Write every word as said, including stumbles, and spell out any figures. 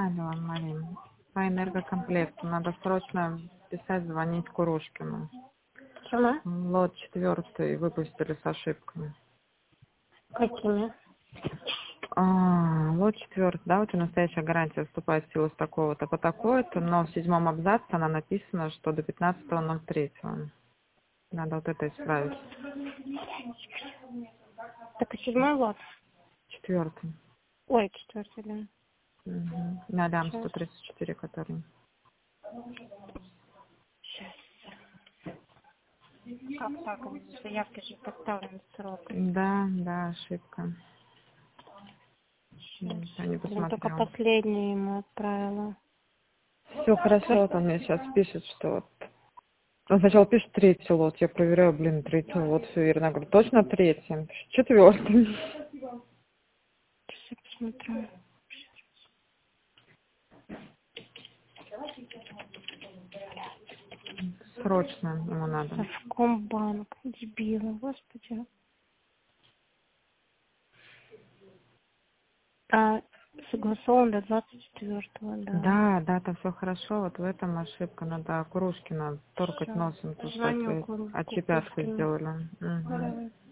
Алло, Марин. По энергокомплекту надо срочно писать, звонить Курушкину. Чему? Лот четвертый выпустили с ошибками. Какими? А, лот четвертый, да, вот и настоящая гарантия вступает в силу с такого-то по такой-то, но в седьмом абзаце она написана, что до пятнадцатого ноль третьего. Надо вот это исправить. Так и седьмой лот. Четвертый. Ой, четвертый, да. Угу. На лям Сейчас. сто тридцать четыре, который. Сейчас. Как так? В заявке же поставлен срок. Да, да, ошибка. Сейчас. Я не Блин, только посмотрела. последний ему отправила. Все хорошо, вот он мне сейчас пишет, что вот. Он сначала пишет третий лот, я проверяю, блин, третий лот, все верно. Я говорю, точно третий? Четвертый. Сейчас я посмотрю. Срочно ему надо. Совкомбанк. Дебилы, господи. А, согласован до двадцать четвёртого, да. Да, да, там все хорошо, вот в этом ошибка. Надо Курушкина торкать Всё. носом, то что Звоню ответ. Куру- А Ку- чепятку Курушкину. сделали. Угу. Давай.